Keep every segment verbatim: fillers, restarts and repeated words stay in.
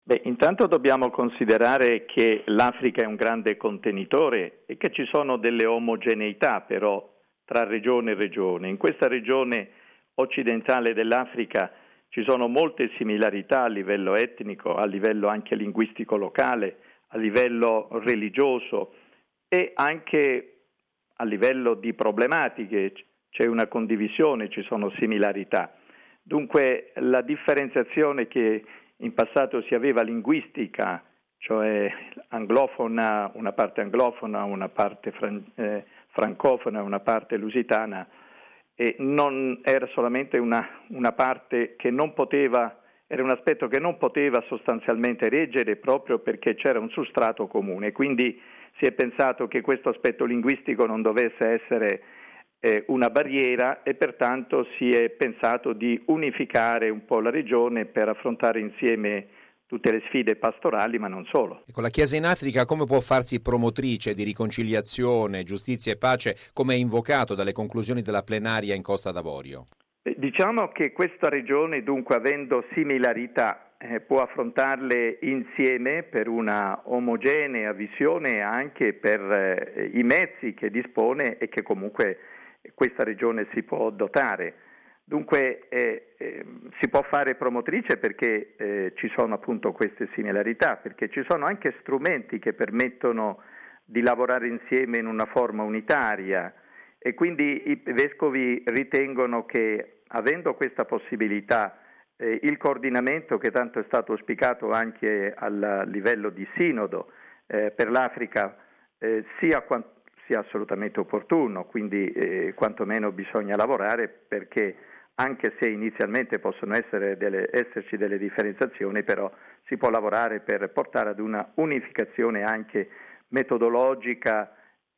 Beh, intanto dobbiamo considerare che l'Africa è un grande contenitore e che ci sono delle omogeneità però tra regione e regione. In questa regione occidentale dell'Africa ci sono molte similarità a livello etnico, a livello anche linguistico locale, a livello religioso e anche a livello di problematiche. C'è una condivisione, ci sono similarità. Dunque la differenziazione che in passato si aveva linguistica, cioè anglofona, una parte anglofona, una parte fran- eh, francofona, una parte lusitana, e non era solamente una, una parte che non poteva, era un aspetto che non poteva sostanzialmente reggere proprio perché c'era un substrato comune. Quindi si è pensato che questo aspetto linguistico non dovesse essere eh, una barriera e pertanto si è pensato di unificare un po' la regione per affrontare insieme tutte le sfide pastorali, ma non solo. Ecco, la Chiesa in Africa come può farsi promotrice di riconciliazione, giustizia e pace, come è invocato dalle conclusioni della plenaria in Costa d'Avorio? Eh, diciamo che questa regione, dunque, avendo similarità, eh, può affrontarle insieme per una omogenea visione, anche per eh, i mezzi che dispone e che comunque questa regione si può dotare. Dunque eh, eh, si può fare promotrice perché eh, ci sono appunto queste similarità, perché ci sono anche strumenti che permettono di lavorare insieme in una forma unitaria e quindi i vescovi ritengono che avendo questa possibilità eh, il coordinamento che tanto è stato auspicato anche al livello di sinodo eh, per l'Africa eh, sia quanto sia assolutamente opportuno, quindi eh, quantomeno bisogna lavorare perché anche se inizialmente possono essere delle, esserci delle differenziazioni, però si può lavorare per portare ad una unificazione anche metodologica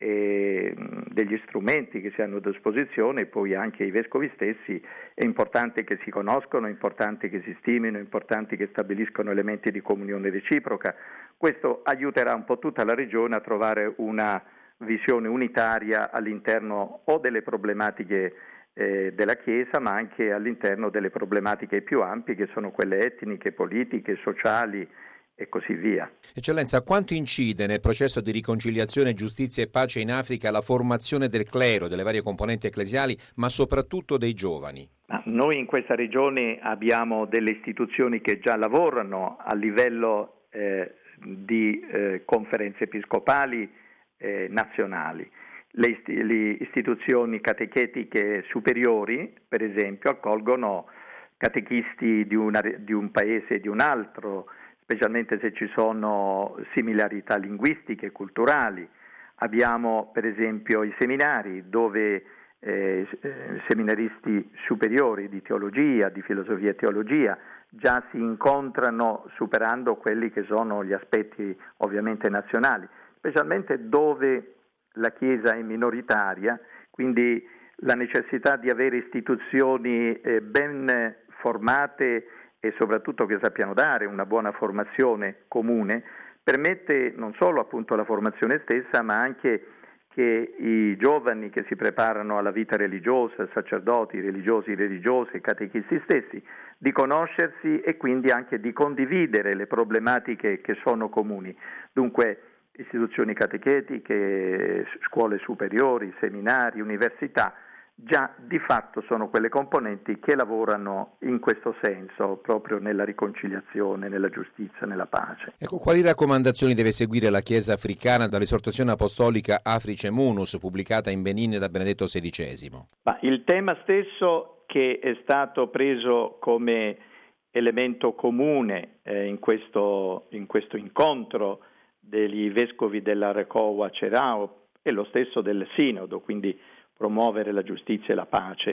e degli strumenti che si hanno a disposizione, e poi anche i vescovi stessi è importante che si conoscono, è importante che si stimino, è importante che stabiliscano elementi di comunione reciproca. Questo aiuterà un po' tutta la regione a trovare una visione unitaria all'interno o delle problematiche eh, della Chiesa, ma anche all'interno delle problematiche più ampie che sono quelle etniche, politiche, sociali e così via. Eccellenza, quanto incide nel processo di riconciliazione, giustizia e pace in Africa la formazione del clero, delle varie componenti ecclesiali, ma soprattutto dei giovani? Ma noi in questa regione abbiamo delle istituzioni che già lavorano a livello eh, di eh, conferenze episcopali eh, nazionali. Le, ist- le istituzioni catechetiche superiori, per esempio, accolgono catechisti di, una, di un paese e di un altro, specialmente se ci sono similarità linguistiche e culturali. Abbiamo per esempio i seminari dove eh, seminaristi superiori di teologia, di filosofia e teologia già si incontrano superando quelli che sono gli aspetti ovviamente nazionali, specialmente dove la Chiesa è minoritaria, quindi la necessità di avere istituzioni eh, ben formate e soprattutto che sappiano dare una buona formazione comune, permette non solo appunto la formazione stessa, ma anche che i giovani che si preparano alla vita religiosa, sacerdoti, religiosi, religiose, catechisti stessi, di conoscersi e quindi anche di condividere le problematiche che sono comuni. Dunque istituzioni catechetiche, scuole superiori, seminari, università, già di fatto sono quelle componenti che lavorano in questo senso, proprio nella riconciliazione, nella giustizia, nella pace. Ecco, quali raccomandazioni deve seguire la Chiesa africana dall'esortazione apostolica Africe Munus, pubblicata in Benin da Benedetto sedicesimo? Ma il tema stesso che è stato preso come elemento comune eh, in, questo, in questo incontro degli vescovi della Recowa Cerao e lo stesso del Sinodo, quindi promuovere la giustizia e la pace.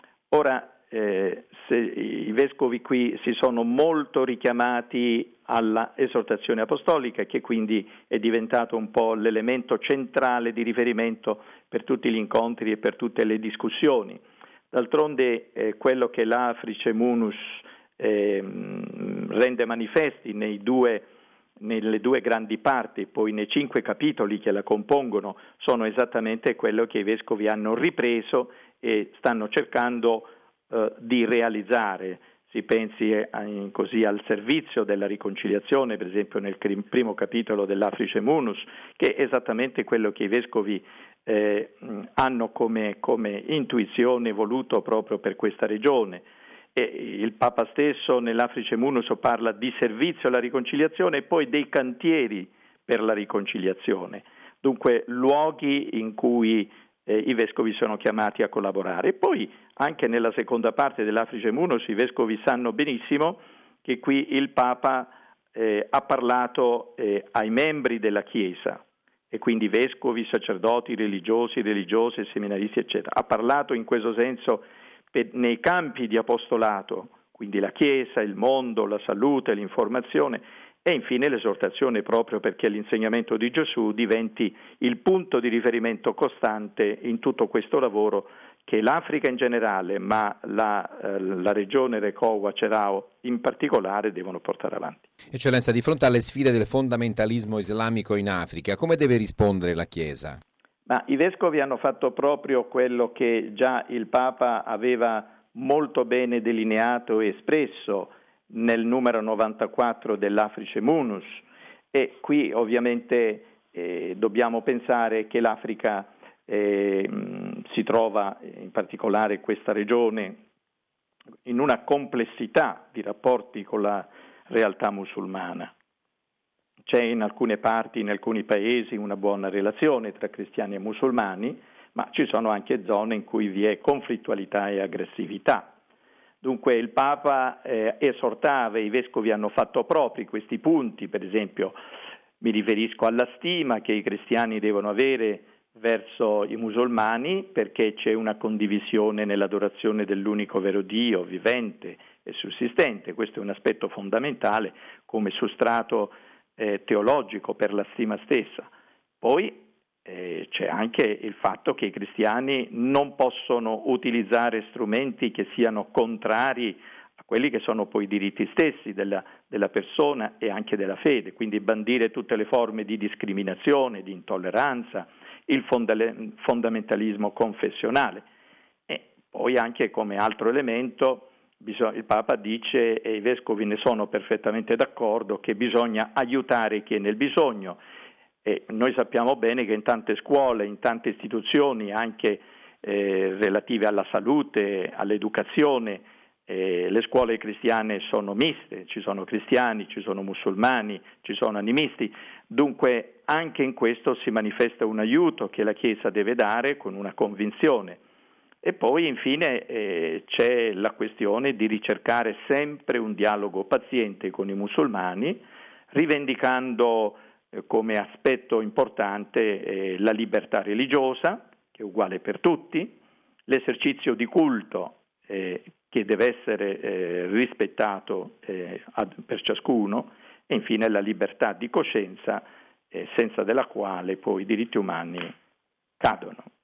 Ora, eh, se i vescovi qui si sono molto richiamati alla esortazione apostolica, che quindi è diventato un po' l'elemento centrale di riferimento per tutti gli incontri e per tutte le discussioni. D'altronde eh, quello che l'Africe Munus eh, rende manifesti nei due nelle due grandi parti, poi nei cinque capitoli che la compongono, sono esattamente quello che i vescovi hanno ripreso e stanno cercando eh, di realizzare, si pensi eh, così al servizio della riconciliazione, per esempio nel primo capitolo dell'Africe Munus, che è esattamente quello che i vescovi eh, hanno come, come intuizione voluto proprio per questa regione. E il Papa stesso nell'Africe Munus parla di servizio alla riconciliazione e poi dei cantieri per la riconciliazione, dunque luoghi in cui eh, i vescovi sono chiamati a collaborare. E poi anche nella seconda parte dell'Africe Munus i vescovi sanno benissimo che qui il Papa eh, ha parlato eh, ai membri della Chiesa, e quindi vescovi, sacerdoti, religiosi, religiose, seminaristi, eccetera. Ha parlato in questo senso per, nei campi di apostolato, quindi la Chiesa, il mondo, la salute, l'informazione, e infine l'esortazione proprio perché l'insegnamento di Gesù diventi il punto di riferimento costante in tutto questo lavoro che l'Africa in generale, ma la, eh, la regione Recowa Cerao in particolare devono portare avanti. Eccellenza, di fronte alle sfide del fondamentalismo islamico in Africa, come deve rispondere la Chiesa? Ma i vescovi hanno fatto proprio quello che già il Papa aveva molto bene delineato e espresso nel numero novantaquattro dell'Africe Munus, e qui ovviamente eh, dobbiamo pensare che l'Africa eh, si trova, in particolare questa regione, in una complessità di rapporti con la realtà musulmana. C'è in alcune parti, in alcuni paesi, una buona relazione tra cristiani e musulmani, ma ci sono anche zone in cui vi è conflittualità e aggressività. Dunque il Papa eh, esortava, i vescovi hanno fatto propri questi punti, per esempio mi riferisco alla stima che i cristiani devono avere verso i musulmani, perché c'è una condivisione nell'adorazione dell'unico vero Dio, vivente e sussistente. Questo è un aspetto fondamentale come sostrato eh, teologico per la stima stessa. Poi eh, c'è anche il fatto che i cristiani non possono utilizzare strumenti che siano contrari a quelli che sono poi i diritti stessi della, della persona e anche della fede, quindi bandire tutte le forme di discriminazione, di intolleranza, il fondale, fondamentalismo confessionale. E poi anche come altro elemento bisogna, il Papa dice, e i vescovi ne sono perfettamente d'accordo, che bisogna aiutare chi è nel bisogno. E noi sappiamo bene che in tante scuole, in tante istituzioni, anche eh, relative alla salute, all'educazione, eh, le scuole cristiane sono miste, ci sono cristiani, ci sono musulmani, ci sono animisti, dunque anche in questo si manifesta un aiuto che la Chiesa deve dare con una convinzione. E poi infine eh, c'è la questione di ricercare sempre un dialogo paziente con i musulmani, rivendicando eh, come aspetto importante eh, la libertà religiosa, che è uguale per tutti, l'esercizio di culto eh, che deve essere eh, rispettato eh, ad, per ciascuno, e infine la libertà di coscienza, eh, senza della quale poi i diritti umani cadono.